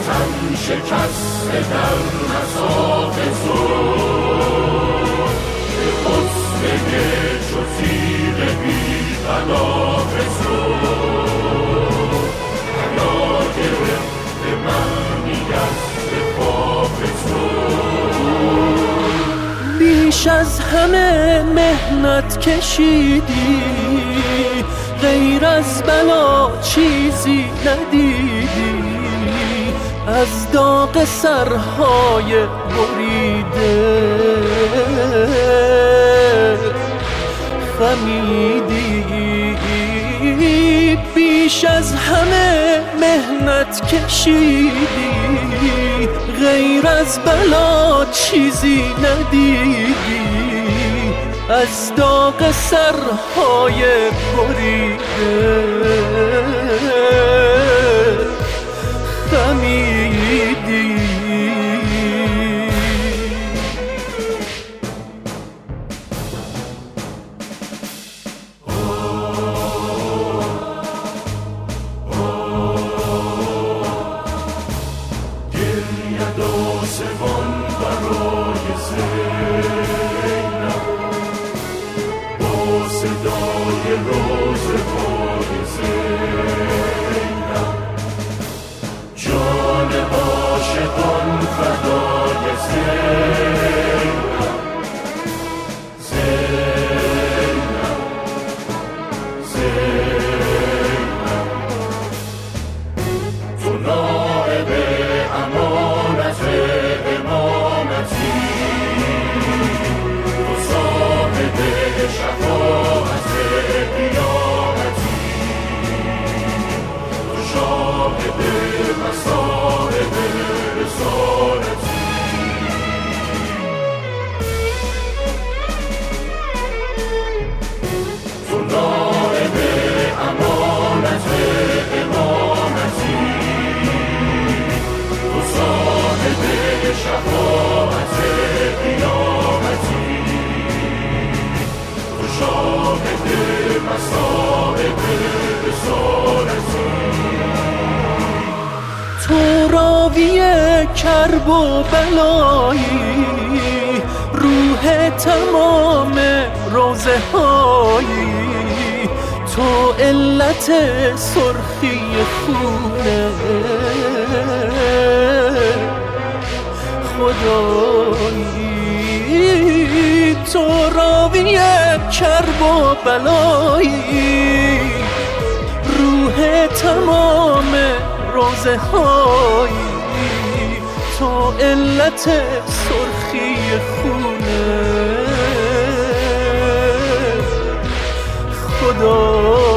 تن شکسته در مصاف زور به خسته چو تیغ بی غلاف زور حیا گرفته معنی از دفاف زور بیش از همه مهنت کشیدی غیر از بلا چیزی ندیدی از داغ سرهای بریده خمیدی بیش از همه مهنت کشیدی غیر از بلا چیزی ندیدی از داغ سرهای بریده خمیدی گریه داسبان برای زینب با صدای روزهای زینب جان عاشقان فدای زینب زینب زینب تو نائب امانت امامتی تو صاحب شفاعت قیامتی تو شاهد مصائب رسالتی تو نائب امانت امامتی تو صاحب شفاعت قیامتی تو شاهد مصائب رسالتی تو راوی کرب و بلایی روح تمام روزه هایی تو علت سرخی خونه خدایی تو راوی کرب و بلایی روح تمام روزه هایی تو علت سرخی خونه خدا